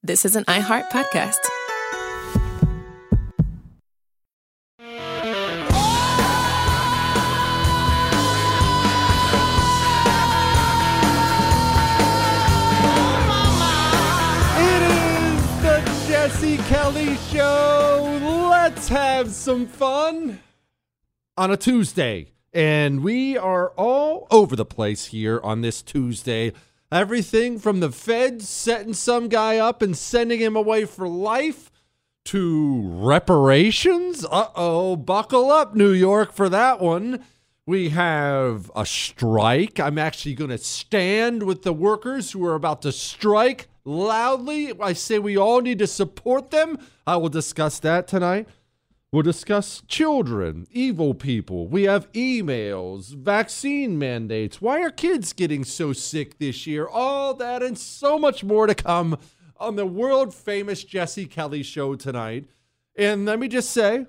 This is an iHeart podcast. It is the Jesse Kelly Show. Let's have some fun on a Tuesday. And we are all over the place here on this Tuesday. Everything from the feds setting some guy up and sending him away for life to reparations. Buckle up, New York, for that one. We have a strike. I'm actually going to stand with the workers who are about to strike loudly. I say we all need to support them. I will discuss that tonight. We'll discuss children, evil people. We have emails, vaccine mandates. Why are kids getting so sick this year? All that and so much more to come on the world famous Jesse Kelly Show tonight. And let me just say,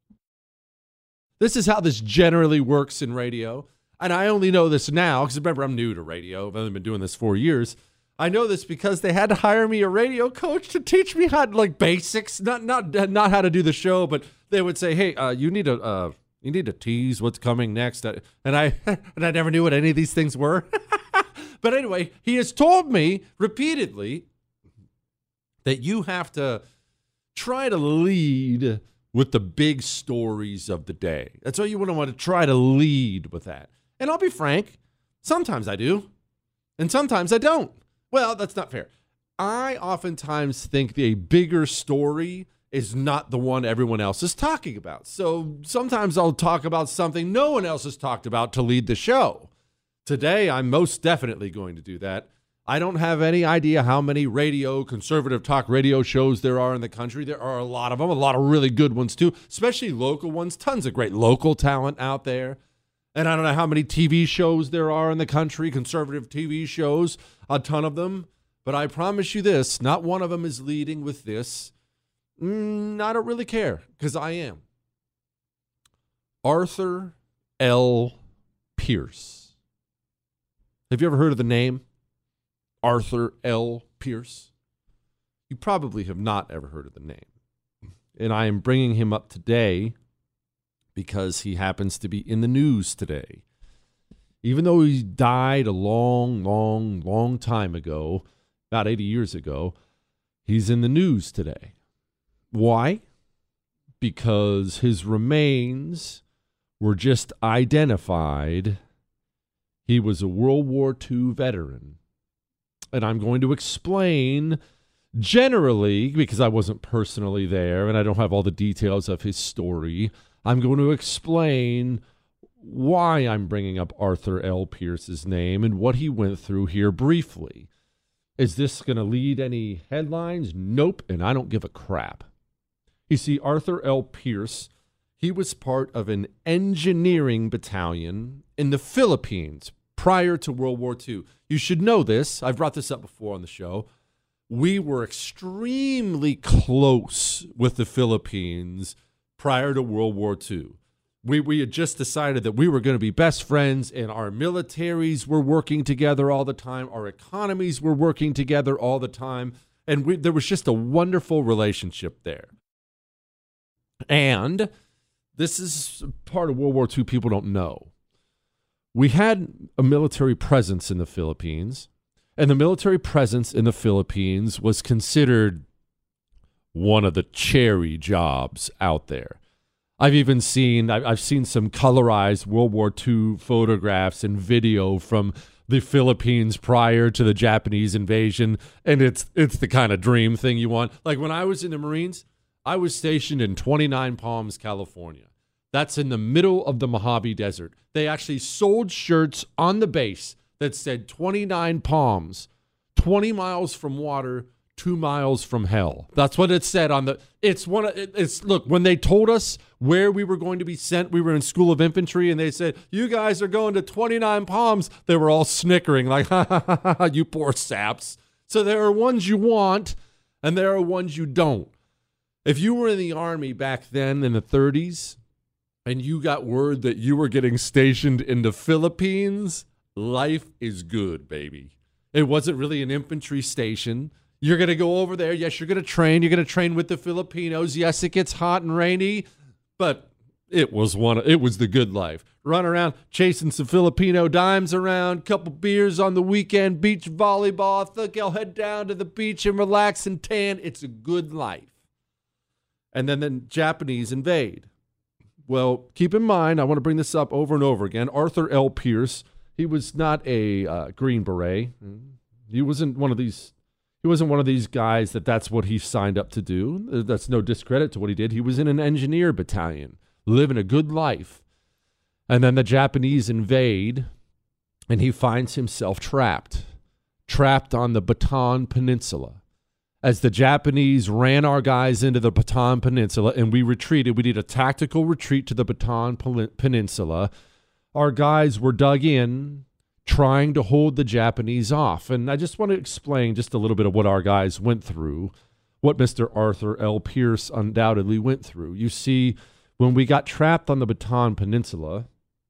this is how this generally works in radio. And I only know this now because remember, I'm new to radio. I've only been doing this 4 years. I know this because they had to hire me a radio coach to teach me how to, like, basics, not how to do the show, but they would say, "Hey, you need to tease what's coming next," and I never knew what any of these things were. But anyway, he has told me repeatedly that you have to try to lead with the big stories of the day. That's why you want to try to lead with that. And I'll be frank, sometimes I do, and sometimes I don't. Well, that's not fair. I oftentimes think a bigger story is not the one everyone else is talking about. So sometimes I'll talk about something no one else has talked about to lead the show. Today, I'm most definitely going to do that. I don't have any idea how many conservative talk radio shows there are in the country. There are a lot of them, a lot of really good ones too, especially local ones. Tons of great local talent out there. And I don't know how many TV shows there are in the country, conservative TV shows, a ton of them. But I promise you this, not one of them is leading with this. I don't really care, because I am. Arthur L. Pierce. Have you ever heard of the name? Arthur L. Pierce? You probably have not ever heard of the name. And I am bringing him up today because he happens to be in the news today. Even though he died a long time ago, about 80 years ago, he's in the news today. Why? Because his remains were just identified. He was a World War II veteran. And I'm going to explain generally, because I wasn't personally there and I don't have all the details of his story, I'm going to explain why I'm bringing up Arthur L. Pierce's name and what he went through here briefly. Is this going to lead any headlines? Nope, and I don't give a crap. You see, Arthur L. Pierce, he was part of an engineering battalion in the Philippines prior to World War II. You should know this. I've brought this up before on the show. We were extremely close with the Philippines prior to World War II. We had just decided that we were going to be best friends, and our militaries were working together all the time. Our economies were working together all the time. And there was just a wonderful relationship there. And this is part of World War II people don't know. We had a military presence in the Philippines, and the military presence in the Philippines was considered one of the cherry jobs out there. I've seen some colorized World War II photographs and video from the Philippines prior to the Japanese invasion, and it's the kind of dream thing you want. Like when I was in the Marines, I was stationed in 29 Palms, California. That's in the middle of the Mojave Desert. They actually sold shirts on the base that said 29 Palms, 20 miles from water, 2 miles from hell. That's what it said on the, look, when they told us where we were going to be sent, we were in School of Infantry, and they said, you guys are going to 29 Palms. They were all snickering like, ha, ha, ha, ha, you poor saps. So there are ones you want, and there are ones you don't. If you were in the Army back then in the 30s, and you got word that you were getting stationed in the Philippines, life is good, baby. It wasn't really an infantry station. You're going to go over there. Yes, you're going to train. You're going to train with the Filipinos. Yes, it gets hot and rainy, but it was the good life. Run around chasing some Filipino dimes around, couple beers on the weekend, beach volleyball. I think I'll head down to the beach and relax and tan. It's a good life. And then the Japanese invade. Well, keep in mind, I want to bring this up over and over again. Arthur L. Pierce, he was not a Green Beret. He wasn't one of these guys that's what he signed up to do. That's no discredit to what he did. He was in an engineer battalion, living a good life. And then the Japanese invade, and he finds himself trapped on the Bataan Peninsula. As the Japanese ran our guys into the Bataan Peninsula and we retreated, we did a tactical retreat to the Bataan Peninsula. Our guys were dug in, trying to hold the Japanese off. And I just want to explain just a little bit of what our guys went through, what Mr. Arthur L. Pierce undoubtedly went through. You see, when we got trapped on the Bataan Peninsula,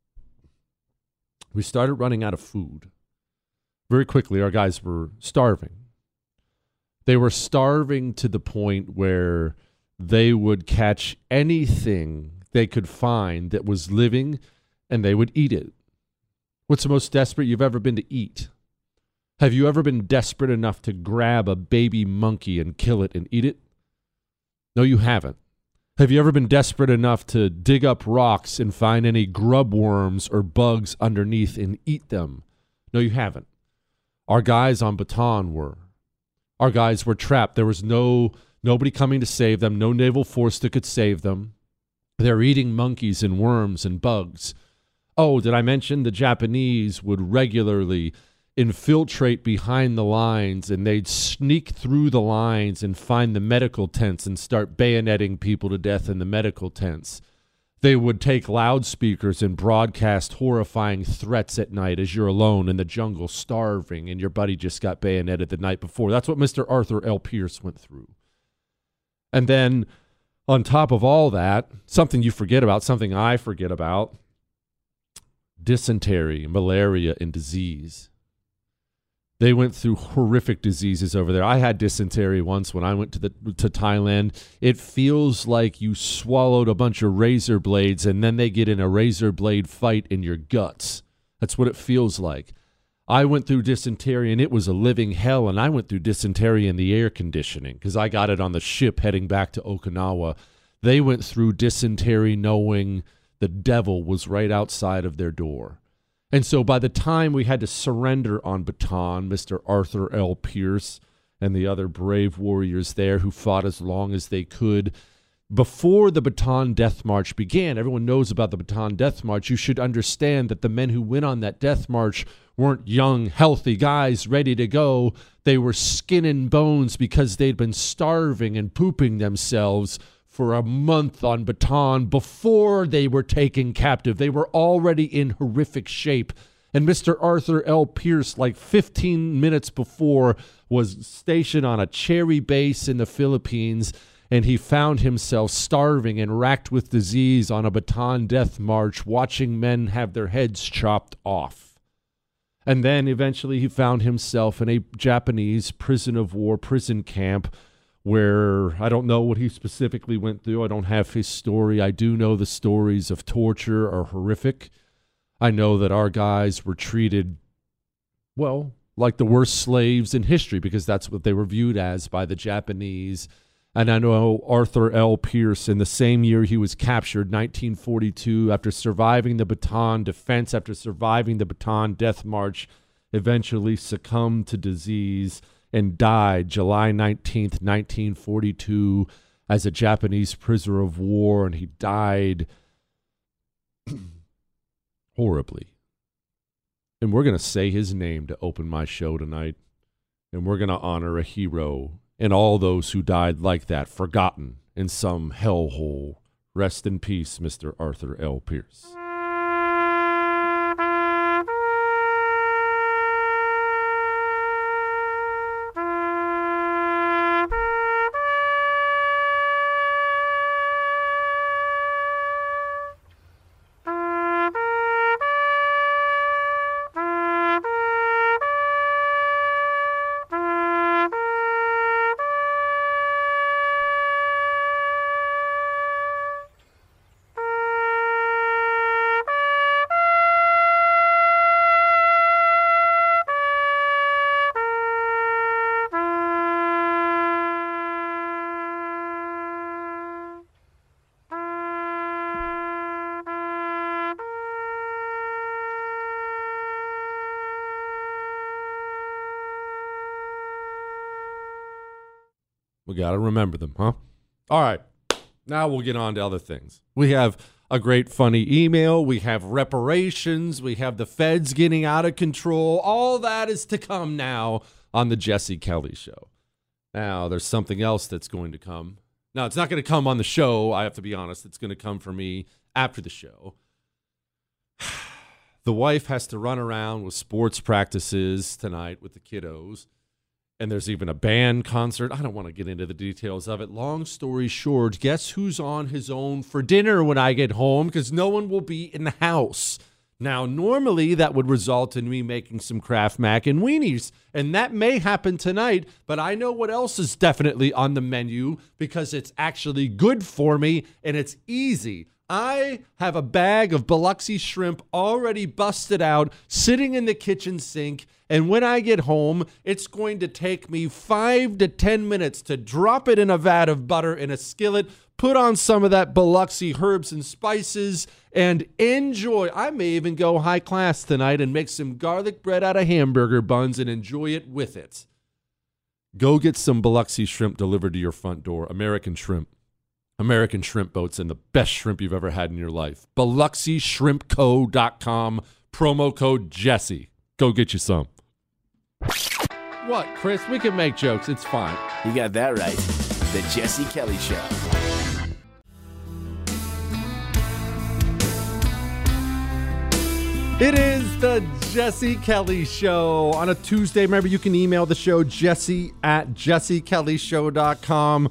we started running out of food. Very quickly, our guys were starving. They were starving to the point where they would catch anything they could find that was living, and they would eat it. What's the most desperate you've ever been to eat? Have you ever been desperate enough to grab a baby monkey and kill it and eat it? No, you haven't. Have you ever been desperate enough to dig up rocks and find any grub worms or bugs underneath and eat them? No, you haven't. Our guys on Bataan were. Our guys were trapped. There was nobody coming to save them, no naval force that could save them. They're eating monkeys and worms and bugs. Oh, did I mention the Japanese would regularly infiltrate behind the lines, and they'd sneak through the lines and find the medical tents and start bayoneting people to death in the medical tents. They would take loudspeakers and broadcast horrifying threats at night as you're alone in the jungle starving and your buddy just got bayoneted the night before. That's what Mr. Arthur L. Pierce went through. And then on top of all that, something you forget about, something I forget about, dysentery, malaria, and disease. They went through horrific diseases over there. I had dysentery once when I went to Thailand. It feels like you swallowed a bunch of razor blades and then they get in a razor blade fight in your guts. That's what it feels like. I went through dysentery and it was a living hell, and I went through dysentery in the air conditioning because I got it on the ship heading back to Okinawa. They went through dysentery knowing the devil was right outside of their door. And so by the time we had to surrender on Bataan, Mr. Arthur L. Pierce and the other brave warriors there who fought as long as they could, before the Bataan Death March began, everyone knows about the Bataan Death March, you should understand that the men who went on that death march weren't young, healthy guys ready to go. They were skin and bones because they'd been starving and pooping themselves for a month on Bataan before they were taken captive. They were already in horrific shape. And Mr. Arthur L. Pierce, like 15 minutes before, was stationed on a cherry base in the Philippines, and he found himself starving and racked with disease on a Bataan death march, watching men have their heads chopped off. And then eventually he found himself in a Japanese prison of war, prison camp, where I don't know what he specifically went through. I don't have his story. I do know the stories of torture are horrific. I know that our guys were treated, well, like the worst slaves in history because that's what they were viewed as by the Japanese. And I know Arthur L. Pierce, in the same year he was captured, 1942, after surviving the Bataan defense, after surviving the Bataan death march, eventually succumbed to disease and died July 19th, 1942, as a Japanese prisoner of war, and he died horribly. And we're going to say his name to open my show tonight, and we're going to honor a hero and all those who died like that, forgotten in some hellhole. Rest in peace, Mr. Arthur L. Pierce. We got to remember them, huh? All right. Now we'll get on to other things. We have a great funny email. We have reparations. We have the feds getting out of control. All that is to come now on the Jesse Kelly Show. Now, there's something else that's going to come. Now, it's not going to come on the show. I have to be honest. It's going to come for me after the show. The wife has to run around with sports practices tonight with the kiddos. And there's even a band concert. I don't want to get into the details of it. Long story short, guess who's on his own for dinner when I get home? Because no one will be in the house. Now, normally that would result in me making some Kraft Mac and weenies. And that may happen tonight, but I know what else is definitely on the menu because it's actually good for me and it's easy. I have a bag of Biloxi shrimp already busted out, sitting in the kitchen sink, and when I get home, it's going to take me 5 to 10 minutes to drop it in a vat of butter in a skillet, put on some of that Biloxi herbs and spices, and enjoy. I may even go high class tonight and make some garlic bread out of hamburger buns and enjoy it with it. Go get some Biloxi shrimp delivered to your front door. American shrimp. American shrimp boats and the best shrimp you've ever had in your life. BiloxiShrimpCo.com. Promo code Jesse. Go get you some. What, Chris? We can make jokes. It's fine. You got that right. The Jesse Kelly Show. It is the Jesse Kelly Show on a Tuesday. Remember, you can email the show, jesse@jessekellyshow.com,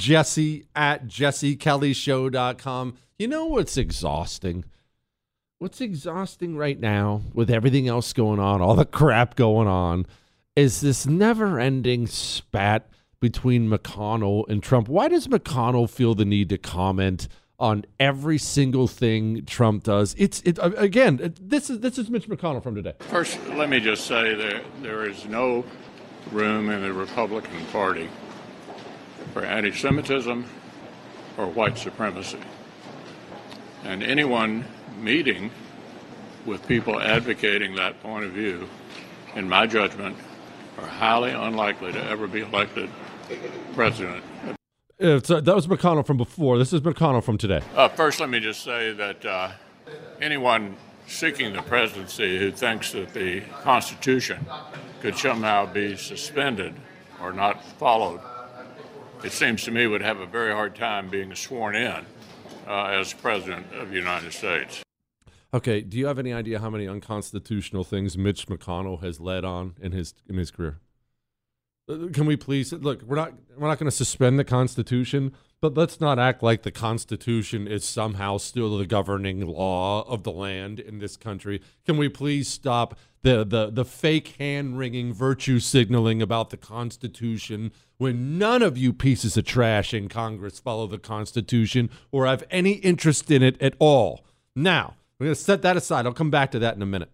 jesse@jessekellyshow.com. You know what's exhausting? What's exhausting right now with everything else going on, all the crap going on, is this never-ending spat between McConnell and Trump. Why does McConnell feel the need to comment on every single thing Trump does? This is Mitch McConnell from today. First, let me just say that there is no room in the Republican Party for anti-Semitism or white supremacy. And anyone meeting with people advocating that point of view, in my judgment, are highly unlikely to ever be elected president. That was McConnell from before. This is McConnell from today. First, let me just say that anyone seeking the presidency who thinks that the Constitution could somehow be suspended or not followed, it seems to me would have a very hard time being sworn in as president of the United States. Okay, do you have any idea how many unconstitutional things Mitch McConnell has led on in his career? Can we please look? We're not going to suspend the Constitution, but let's not act like the Constitution is somehow still the governing law of the land in this country. Can we please stop the fake hand-wringing virtue signaling about the Constitution when none of you pieces of trash in Congress follow the Constitution or have any interest in it at all? Now, we're going to set that aside. I'll come back to that in a minute.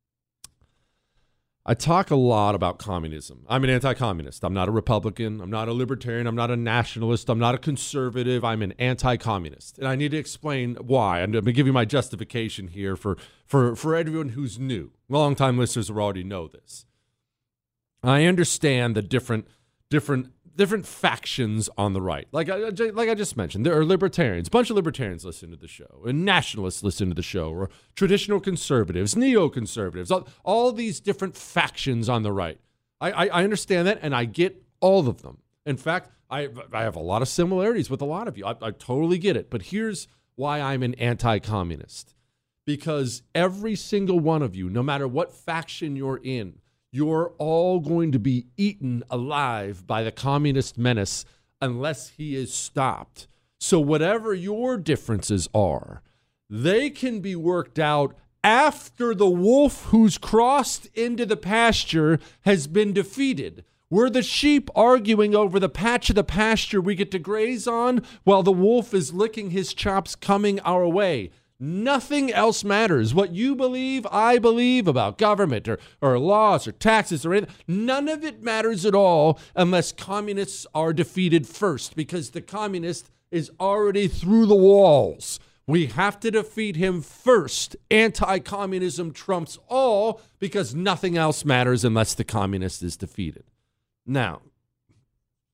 I talk a lot about communism. I'm an anti-communist. I'm not a Republican. I'm not a libertarian. I'm not a nationalist. I'm not a conservative. I'm an anti-communist. And I need to explain why. I'm going to give you my justification here for everyone who's new. Longtime listeners will already know this. I understand the different factions on the right. Like I just mentioned, there are libertarians. A bunch of libertarians listen to the show, and nationalists listen to the show, or traditional conservatives, neoconservatives, all these different factions on the right. I understand that, and I get all of them. In fact, I have a lot of similarities with a lot of you. I totally get it. But here's why I'm an anti-communist. Because every single one of you, no matter what faction you're in, you're all going to be eaten alive by the communist menace unless he is stopped. So whatever your differences are, they can be worked out after the wolf who's crossed into the pasture has been defeated. We're the sheep arguing over the patch of the pasture we get to graze on while the wolf is licking his chops coming our way. Nothing else matters. What you believe, I believe about government or laws or taxes or anything. None of it matters at all unless communists are defeated first, because the communist is already through the walls. We have to defeat him first. Anti-communism trumps all because nothing else matters unless the communist is defeated. Now,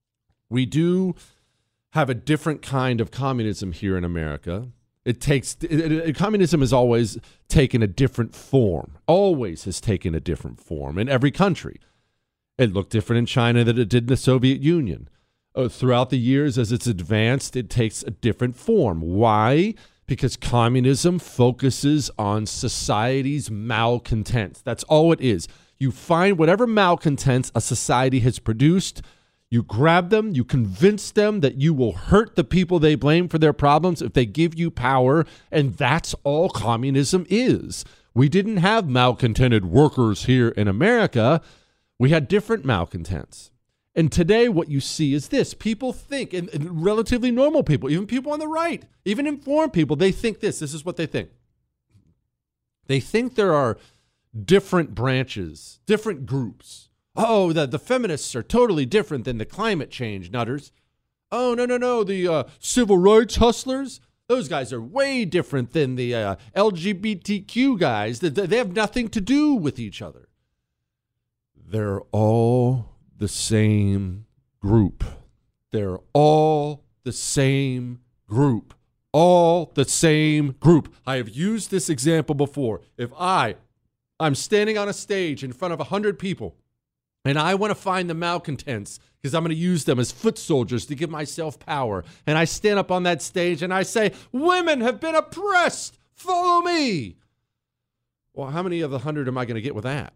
We do have a different kind of communism here in America. Communism has always taken a different form, always has taken a different form in every country. It looked different in China than it did in the Soviet Union. Throughout the years, as it's advanced, it takes a different form. Why? Because communism focuses on society's malcontents. That's all it is. You find whatever malcontents a society has produced, you grab them, you convince them that you will hurt the people they blame for their problems if they give you power, and that's all communism is. We didn't have malcontented workers here in America. We had different malcontents. And today what you see is this. People think, and relatively normal people, even people on the right, even informed people, they think this. This is what they think. They think there are different branches, different groups. Oh, the feminists are totally different than the climate change nutters. Oh, no. The civil rights hustlers, those guys are way different than the LGBTQ guys. They have nothing to do with each other. They're all the same group. They're all the same group. All the same group. I have used this example before. If I'm standing on a stage in front of 100 people, and I want to find the malcontents because I'm going to use them as foot soldiers to give myself power. And I stand up on that stage and I say, women have been oppressed. Follow me. Well, how many of the 100 am I going to get with that?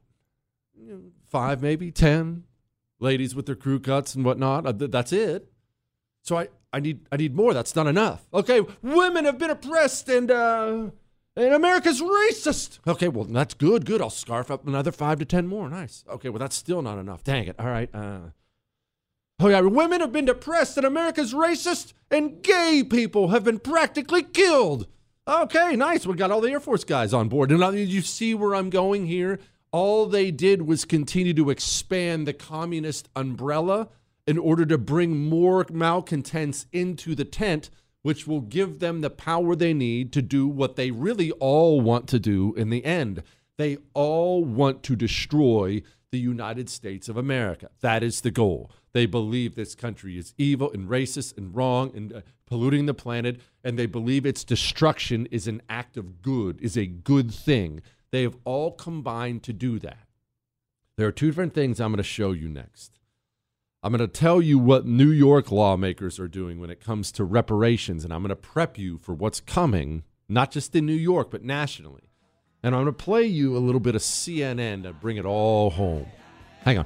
5, maybe 10 ladies with their crew cuts and whatnot. That's it. So I need more. That's not enough. Okay, women have been oppressed and America's racist. Okay, well, that's good. I'll scarf up another 5 to 10 more. Nice. Okay, well, that's still not enough. Dang it. All right. Oh, yeah, women have been depressed and America's racist and gay people have been practically killed. Okay, nice. We got all the Air Force guys on board. And you see where I'm going here? All they did was continue to expand the communist umbrella in order to bring more malcontents into the tent, which will give them the power they need to do what they really all want to do in the end. They all want to destroy the United States of America. That is the goal. They believe this country is evil and racist and wrong and polluting the planet, and they believe its destruction is an act of good, is a good thing. They have all combined to do that. There are 2 different things I'm going to show you next. I'm going to tell you what New York lawmakers are doing when it comes to reparations, and I'm going to prep you for what's coming, not just in New York, but nationally. And I'm going to play you a little bit of CNN to bring it all home. Hang on.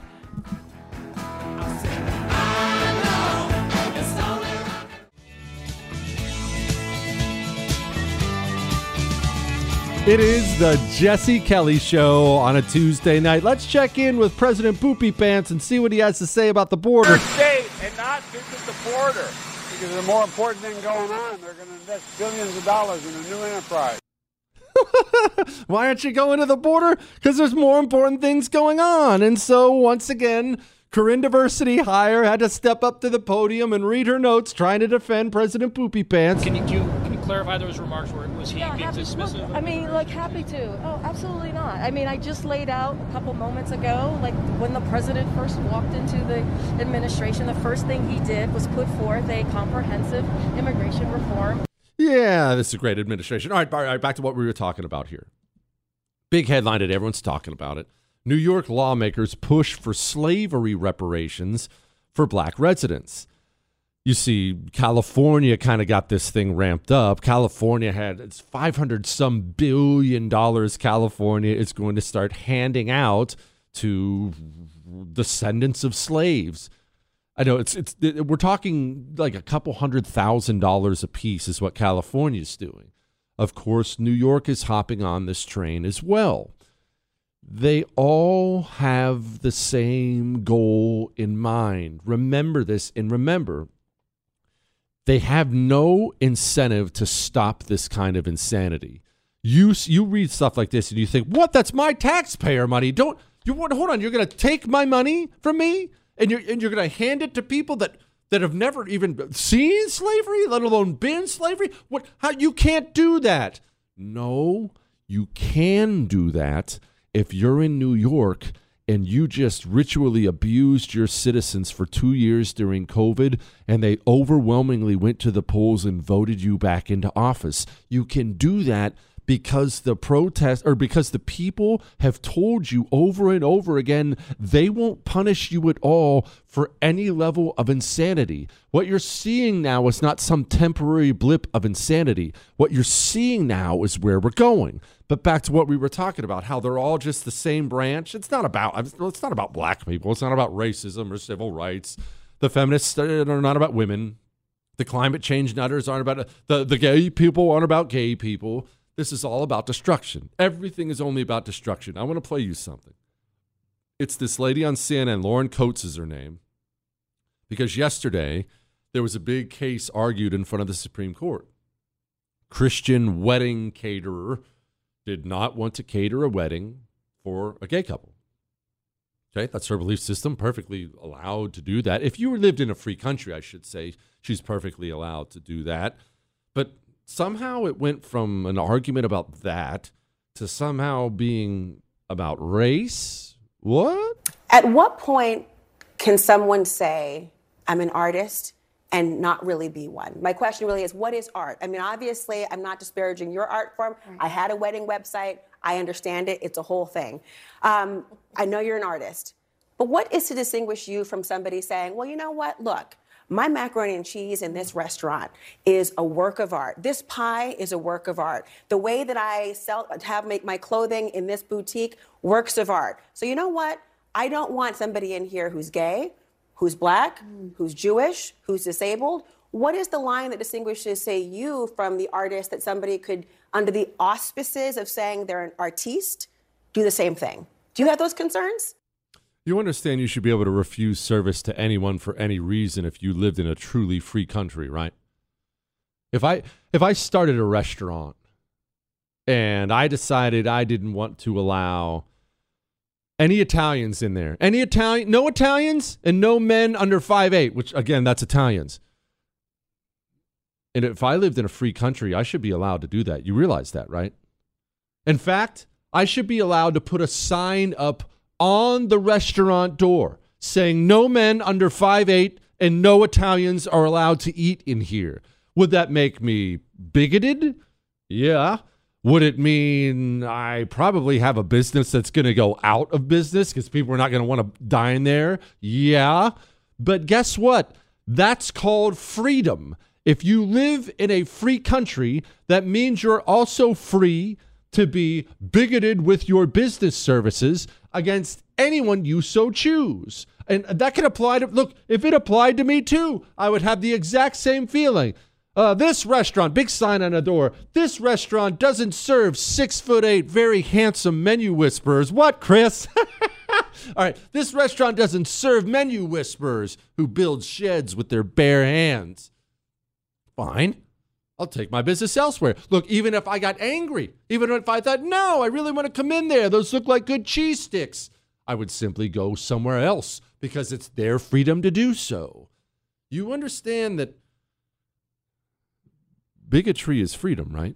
It is the Jesse Kelly Show on a Tuesday night. Let's check in with President Poopy Pants and see what he has to say about the border. State and not visit the border because there's a more important thing going on. They're going to invest billions of dollars in a new enterprise. Why aren't you going to the border? Because there's more important things going on. And so, once again, Corinne Diversity Hire had to step up to the podium and read her notes trying to defend President Poopy Pants. Can you clarify those remarks? Was he being dismissive? Happy to. Oh, absolutely not. I just laid out a couple moments ago, when the president first walked into the administration, the first thing he did was put forth a comprehensive immigration reform. Yeah, this is a great administration. All right, back to what we were talking about here. Big headline today. Everyone's talking about it. New York lawmakers push for slavery reparations for black residents. You see, California kind of got this thing ramped up. California had it's $500-some billion. California is going to start handing out to descendants of slaves. I know we're talking like a couple $100,000 a piece is what California's doing. Of course, New York is hopping on this train as well. They all have the same goal in mind. Remember this, and remember, they have no incentive to stop this kind of insanity. You read stuff like this and you think, what? That's my taxpayer money. Hold on. You're going to take my money from me and you're going to hand it to people that have never even seen slavery, let alone been slavery? What? How? You can't do that. No, you can do that if you're in New York and you just ritually abused your citizens for 2 years during COVID, and they overwhelmingly went to the polls and voted you back into office. You can do that because because the people have told you over and over again they won't punish you at all for any level of insanity. What you're seeing now is not some temporary blip of insanity. What you're seeing now is where we're going. But back to what we were talking about, how they're all just the same branch. It's not about black people. It's not about racism or civil rights. The feminists are not about women. The climate change nutters aren't about the gay people aren't about gay people. This is all about destruction. Everything is only about destruction. I want to play you something. It's this lady on CNN, Lauren Coates is her name, because yesterday there was a big case argued in front of the Supreme Court. Christian wedding caterer did not want to cater a wedding for a gay couple. Okay, that's her belief system, perfectly allowed to do that. If you lived in a free country, I should say, she's perfectly allowed to do that. But somehow it went from an argument about that to somehow being about race. What? At what point can someone say, I'm an artist, and not really be one? My question really is, what is art? I mean, obviously, I'm not disparaging your art form. I had a wedding website. I understand it. It's a whole thing. I know you're an artist. But what is to distinguish you from somebody saying, well, you know what? Look, my macaroni and cheese in this restaurant is a work of art. This pie is a work of art. The way that I make my clothing in this boutique, works of art. So you know what? I don't want somebody in here who's gay, who's black, who's Jewish, who's disabled. What is the line that distinguishes, say, you from the artist that somebody could, under the auspices of saying they're an artiste, do the same thing? Do you have those concerns? You understand you should be able to refuse service to anyone for any reason if you lived in a truly free country, right? If I started a restaurant and I decided I didn't want to allow any Italians in there, no Italians and no men under 5'8", which again, that's Italians. And if I lived in a free country, I should be allowed to do that. You realize that, right? In fact, I should be allowed to put a sign up on the restaurant door saying no men under 5'8" and no Italians are allowed to eat in here. Would that make me bigoted? Yeah. Would it mean I probably have a business that's going to go out of business because people are not going to want to dine there? Yeah. But guess what? That's called freedom. If you live in a free country, that means you're also free to be bigoted with your business services against anyone you so choose. And that can apply to, look, if it applied to me too, I would have the exact same feeling. This restaurant, big sign on the door, this restaurant doesn't serve 6'8", very handsome menu whisperers. What, Chris? All right, this restaurant doesn't serve menu whisperers who build sheds with their bare hands. Fine. I'll take my business elsewhere. Look, even if I got angry, even if I thought, no, I really want to come in there, those look like good cheese sticks, I would simply go somewhere else because it's their freedom to do so. You understand that bigotry is freedom, right?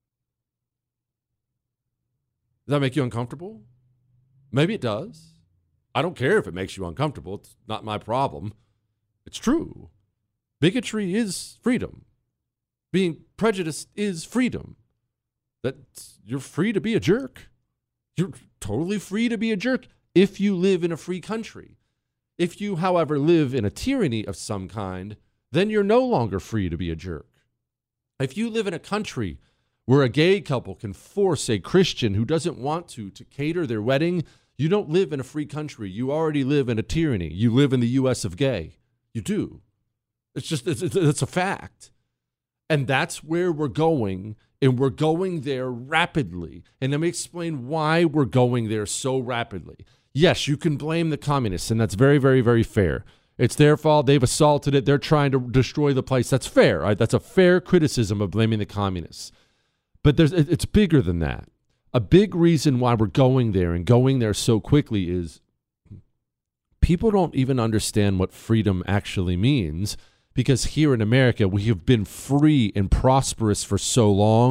Does that make you uncomfortable? Maybe it does. I don't care if it makes you uncomfortable. It's not my problem. It's true. Bigotry is freedom. Being prejudiced is freedom. That you're free to be a jerk. You're totally free to be a jerk if you live in a free country. If you, however, live in a tyranny of some kind, then you're no longer free to be a jerk. If you live in a country where a gay couple can force a Christian who doesn't want to cater their wedding, you don't live in a free country. You already live in a tyranny. You live in the U.S. of gay. You do. It's a fact. And that's where we're going, and we're going there rapidly. And let me explain why we're going there so rapidly. Yes, you can blame the communists, and that's very, very, very fair. It's their fault. They've assaulted it. They're trying to destroy the place. That's fair. Right? That's a fair criticism of blaming the communists. But it's bigger than that. A big reason why we're going there and going there so quickly is people don't even understand what freedom actually means, because here in America, we have been free and prosperous for so long.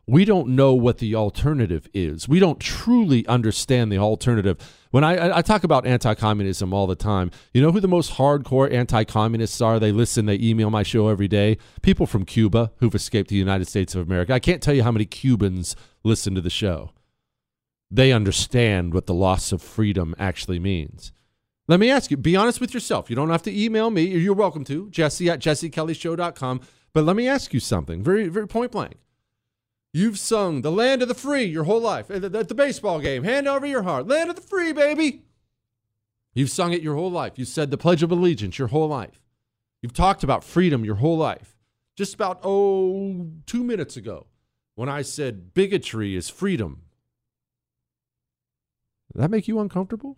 we don't know what the alternative is. We don't truly understand the alternative. When I talk about anti-communism all the time, you know who the most hardcore anti-communists are? They listen, they email my show every day. People from Cuba who've escaped the United States of America. I can't tell you how many Cubans listen to the show. They understand what the loss of freedom actually means. Let me ask you, be honest with yourself. You don't have to email me. You're welcome to, Jesse@jessekellyshow.com. But let me ask you something, very, very point blank. You've sung The Land of the Free your whole life. At the baseball game, hand over your heart. Land of the Free, baby. You've sung it your whole life. You said the Pledge of Allegiance your whole life. You've talked about freedom your whole life. Just about, 2 minutes ago, when I said bigotry is freedom, did that make you uncomfortable?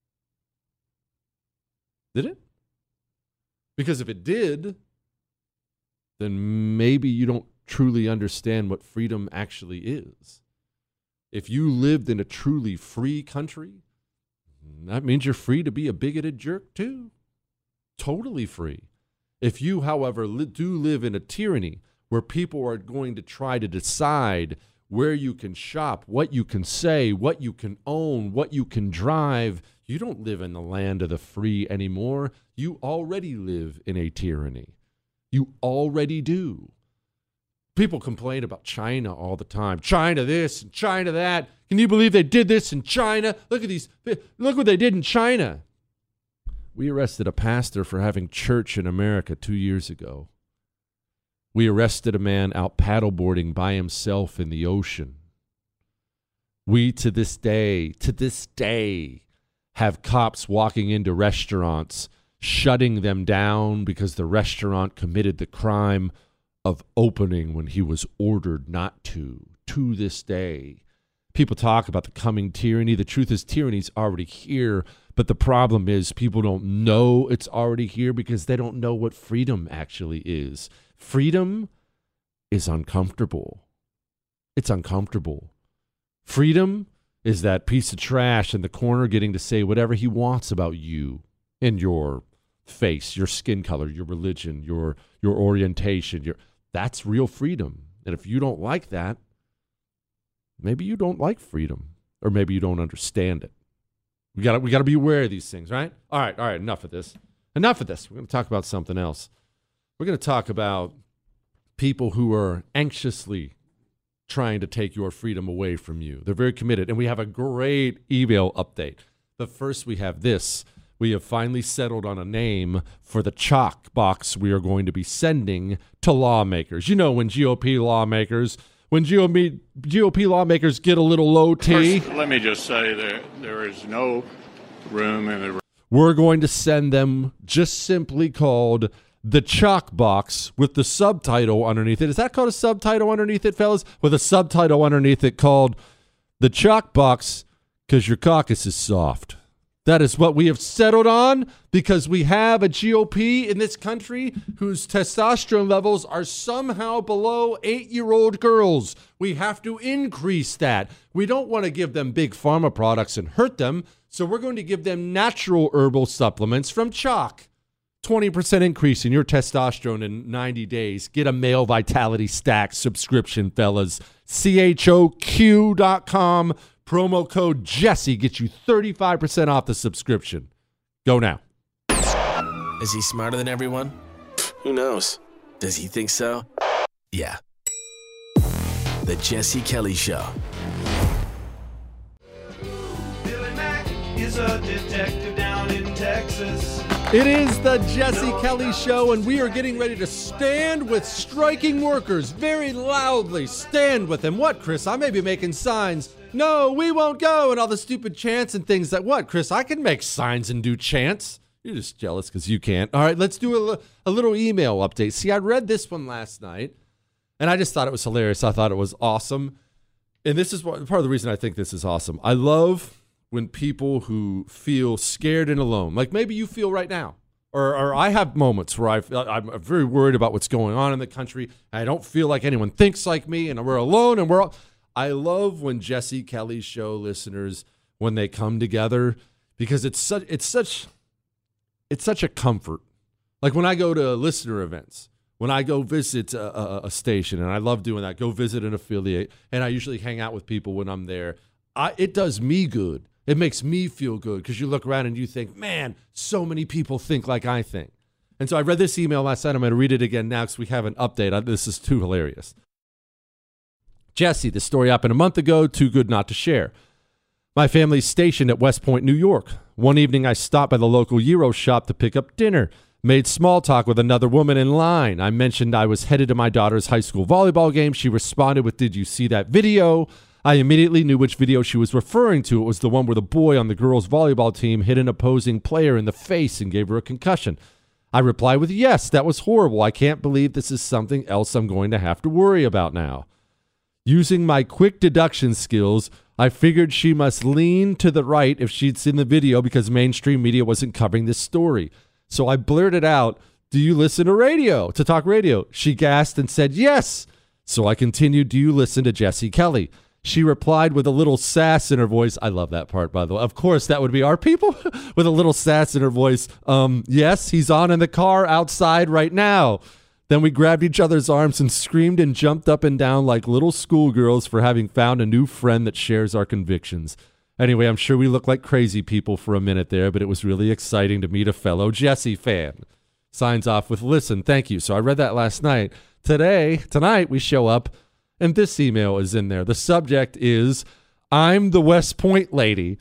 Did it? Because if it did, then maybe you don't truly understand what freedom actually is. If you lived in a truly free country, that means you're free to be a bigoted jerk too. Totally free. If you, however, do live in a tyranny where people are going to try to decide where you can shop, what you can say, what you can own, what you can drive, you don't live in the land of the free anymore. You already live in a tyranny. You already do. People complain about China all the time. China this and China that. Can you believe they did this in China? Look what they did in China. We arrested a pastor for having church in America 2 years ago. We arrested a man out paddleboarding by himself in the ocean. We, to this day, have cops walking into restaurants, shutting them down because the restaurant committed the crime of opening when he was ordered not to this day. People talk about the coming tyranny. The truth is tyranny's already here, but the problem is people don't know it's already here because they don't know what freedom actually is. Freedom is uncomfortable. It's uncomfortable. Freedom is that piece of trash in the corner getting to say whatever he wants about you and your face, your skin color, your religion, your orientation. That's real freedom. And if you don't like that, maybe you don't like freedom, or maybe you don't understand it. We got to be aware of these things, right? All right, enough of this. We're going to talk about something else. We're going to talk about people who are anxiously trying to take your freedom away from you. They're very committed, and we have a great email update. But first we have this. We have finally settled on a name for the chalk box we are going to be sending to lawmakers. You know, when GOP lawmakers get a little low T. First, let me just say there is no room in the... We're going to send them just simply called the chalk box with the subtitle underneath it. Is that called a subtitle underneath it, fellas? With a subtitle underneath it called the chalk box because your caucus is soft. That is what we have settled on because we have a GOP in this country whose testosterone levels are somehow below 8-year-old girls. We have to increase that. We don't want to give them big pharma products and hurt them, so we're going to give them natural herbal supplements from chalk. 20% increase in your testosterone in 90 days. Get a Male Vitality Stack subscription, fellas. CHOQ.com. Promo code Jesse gets you 35% off the subscription. Go now. Is he smarter than everyone? Who knows? Does he think so? Yeah. The Jesse Kelly Show. Billy Mack is a detective down in Texas. It is the Jesse Kelly Show, and we are getting ready to stand with striking workers very loudly. Stand with them. What, Chris? I may be making signs. No, we won't go, and all the stupid chants and things that, what, Chris? I can make signs and do chants. You're just jealous because you can't. All right, let's do a little email update. See, I read this one last night, and I just thought it was hilarious. I thought it was awesome. And this is part of the reason I think this is awesome. I love when people who feel scared and alone, like maybe you feel right now, or I have moments where I'm very worried about what's going on in the country. I don't feel like anyone thinks like me, and we're alone, and I love when Jesse Kelly Show listeners, when they come together, because it's such a comfort. Like when I go to listener events, when I go visit a station, and I love doing that, go visit an affiliate, and I usually hang out with people when I'm there, it does me good. It makes me feel good because you look around and you think, man, so many people think like I think. And so I read this email last night. I'm going to read it again now because we have an update. This is too hilarious. Jesse, the story happened a month ago, too good not to share. My family's stationed at West Point, New York. One evening I stopped by the local gyro shop to pick up dinner. Made small talk with another woman in line. I mentioned I was headed to my daughter's high school volleyball game. She responded with, "Did you see that video?" I immediately knew which video she was referring to. It was the one where the boy on the girls' volleyball team hit an opposing player in the face and gave her a concussion. I replied with, "Yes, that was horrible. I can't believe this is something else I'm going to have to worry about now." Using my quick deduction skills, I figured she must lean to the right if she'd seen the video because mainstream media wasn't covering this story. So I blurted out, "Do you listen to radio, to talk radio?" She gasped and said, "Yes." So I continued, "Do you listen to Jesse Kelly?" She replied with a little sass in her voice. I love that part, by the way. Of course, that would be our people with a little sass in her voice. Yes, he's on in the car outside right now. Then we grabbed each other's arms and screamed and jumped up and down like little schoolgirls for having found a new friend that shares our convictions. Anyway, I'm sure we looked like crazy people for a minute there, but it was really exciting to meet a fellow Jesse fan. Signs off with, "Listen, thank you." So I read that last night. Tonight, we show up, and this email is in there. The subject is, "I'm the West Point lady."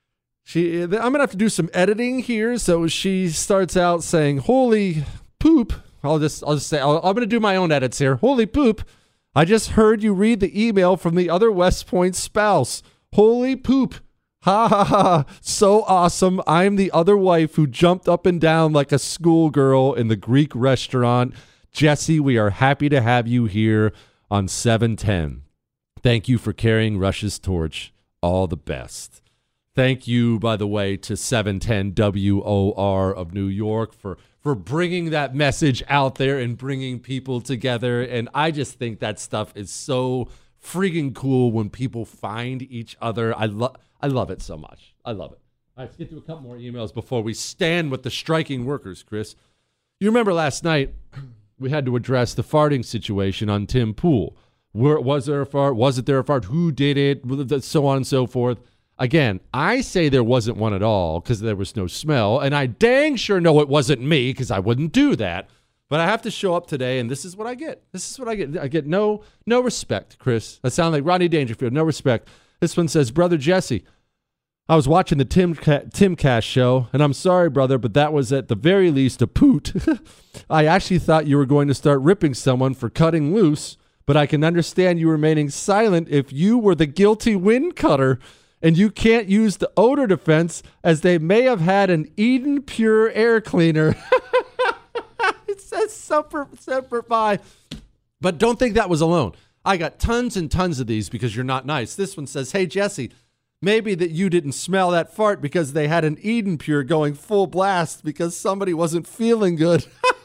I'm going to have to do some editing here. So she starts out saying, "Holy poop." I'm going to do my own edits here. "Holy poop. I just heard you read the email from the other West Point spouse. Holy poop. Ha ha ha. So awesome. I'm the other wife who jumped up and down like a schoolgirl in the Greek restaurant. Jesse, we are happy to have you here on 710. Thank you for carrying Rush's torch. All the best." Thank you, by the way, to 710 WOR of New York for bringing that message out there and bringing people together. And I just think that stuff is so freaking cool when people find each other. I love it so much. I love it. All right, let's get to a couple more emails before we stand with the striking workers, Chris. You remember last night we had to address the farting situation on Tim Pool. Was there a fart? Wasn't there a fart? Who did it? So on and so forth. Again, I say there wasn't one at all because there was no smell, and I dang sure know it wasn't me because I wouldn't do that. But I have to show up today, and this is what I get. I get no respect, Chris. I sound like Rodney Dangerfield. No respect. This one says, "Brother Jesse, I was watching the Timcast show, and I'm sorry, brother, but that was at the very least a poot. I actually thought you were going to start ripping someone for cutting loose, but I can understand you remaining silent if you were the guilty wind cutter. And you can't use the odor defense as they may have had an Eden Pure air cleaner." It says Semper Fi. But don't think that was alone. I got tons and tons of these because you're not nice. This one says, "Hey, Jesse, maybe that you didn't smell that fart because they had an Eden Pure going full blast because somebody wasn't feeling good."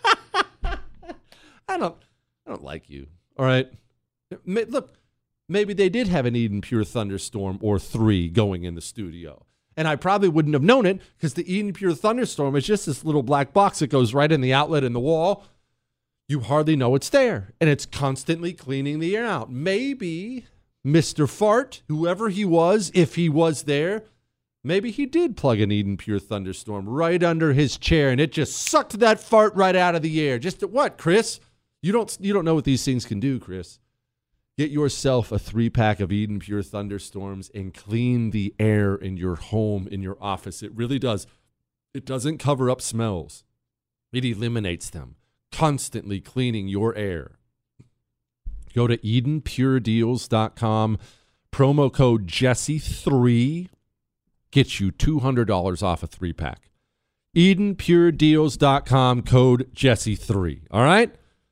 I don't like you. All right. Look. Maybe they did have an Eden Pure thunderstorm or 3 going in the studio. And I probably wouldn't have known it because the Eden Pure thunderstorm is just this little black box that goes right in the outlet in the wall. You hardly know it's there. And it's constantly cleaning the air out. Maybe Mr. Fart, whoever he was, if he was there, maybe he did plug an Eden Pure thunderstorm right under his chair and it just sucked that fart right out of the air. Just what, Chris? You don't know what these things can do, Chris. Get yourself a 3-pack of Eden Pure thunderstorms and clean the air in your home, in your office. It really does. It doesn't cover up smells. It eliminates them, constantly cleaning your air. Go to EdenPureDeals.com. Promo code Jesse3 gets you $200 off a 3-pack. EdenPureDeals.com, code Jesse3. All right?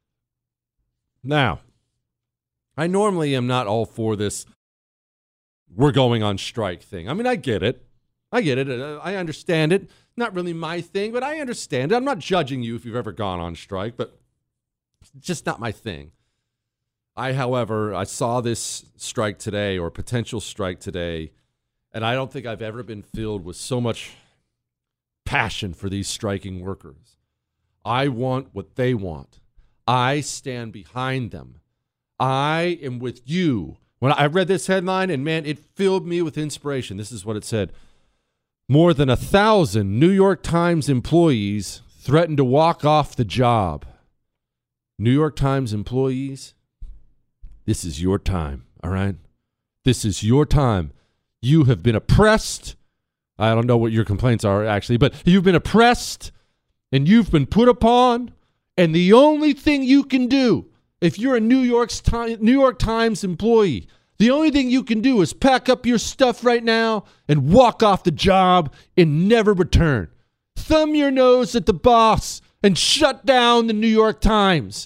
Now, I normally am not all for this "we're going on strike" thing. I mean, I get it. I understand it. Not really my thing, but I understand it. I'm not judging you if you've ever gone on strike, but it's just not my thing. However, I saw this strike today or potential strike today, and I don't think I've ever been filled with so much passion for these striking workers. I want what they want. I stand behind them. I am with you. When I read this headline, and man, it filled me with inspiration. This is what it said. More than 1,000 New York Times employees threatened to walk off the job. New York Times employees, this is your time, all right? This is your time. You have been oppressed. I don't know what your complaints are, actually, but you've been oppressed and you've been put upon. And the only thing you can do, if you're a New York Times employee, the only thing you can do is pack up your stuff right now and walk off the job and never return. Thumb your nose at the boss and shut down the New York Times.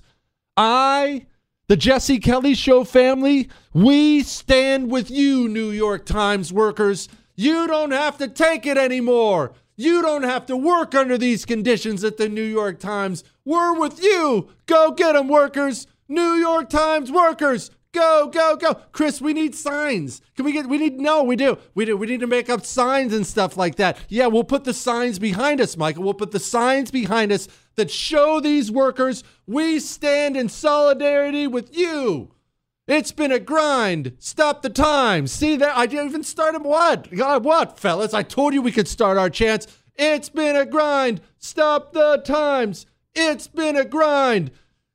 The Jesse Kelly Show family, we stand with you, New York Times workers. You don't have to take it anymore. You don't have to work under these conditions at the New York Times. We're with you. Go get them, workers. New York Times workers. Go, go, go. Chris, we need signs. We need to make up signs and stuff like that. Yeah, we'll put the signs behind us, Michael. We'll put the signs behind us that show these workers we stand in solidarity with you. It's been a grind. Stop the Times. See that? I didn't even start what, fellas? I told you we could start our chants. It's been a grind. Stop the Times. It's been a grind.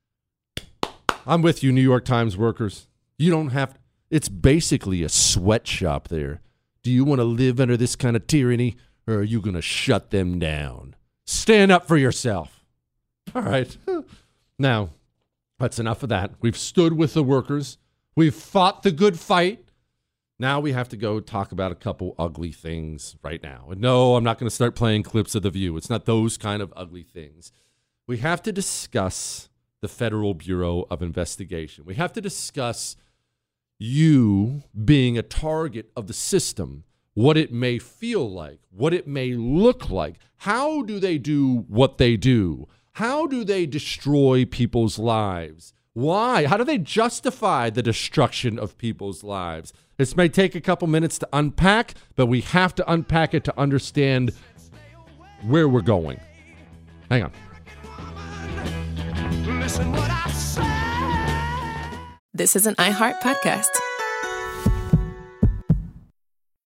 I'm with you, New York Times workers. You don't have to. It's basically a sweatshop there. Do you want to live under this kind of tyranny, or are you going to shut them down? Stand up for yourself. All right. Now, that's enough of that. We've stood with the workers. We've fought the good fight. Now we have to go talk about a couple ugly things right now. And no, I'm not going to start playing clips of The View. It's not those kind of ugly things. We have to discuss the Federal Bureau of Investigation. We have to discuss you being a target of the system, what it may feel like, what it may look like. How do they do what they do? How do they destroy people's lives? Why? How do they justify the destruction of people's lives? This may take a couple minutes to unpack, but we have to unpack it to understand where we're going. Hang on. This is an iHeart podcast.